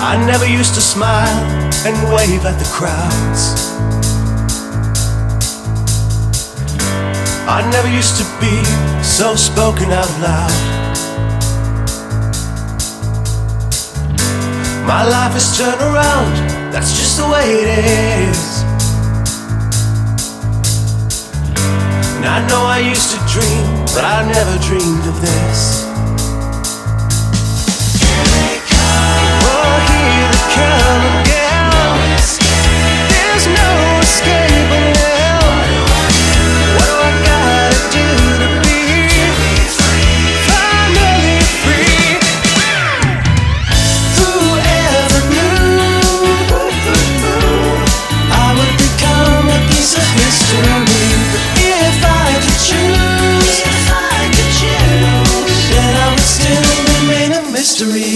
I never used to smile and wave at the crowds. I never used to be so spoken out loud. My life has turned around, that's just the way it is. And I know I used to dream, but I never dreamed of this. Oh, here they come again. There's no escaping them. What do I gotta do to be finally free? Whoever knew I would become a piece of history? If I could choose, then I would still remain a mystery.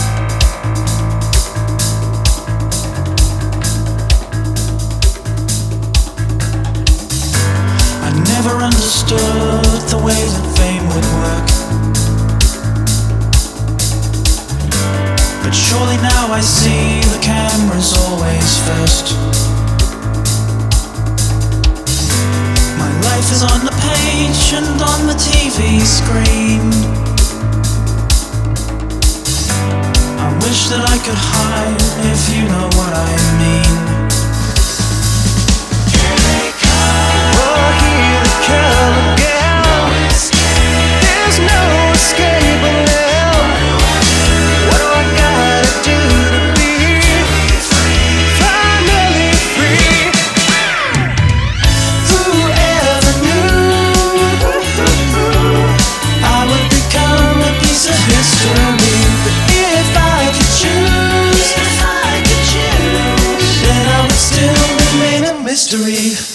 I never understood the way that fame would work, but surely now I see the camera's always first. Life is on the page and on the TV screen. I wish that I could hide, if you know what I mean. Oh, here they come again. There's no escaping them. What do I gotta do to be finally free? If I could choose, then I would still remain a mystery.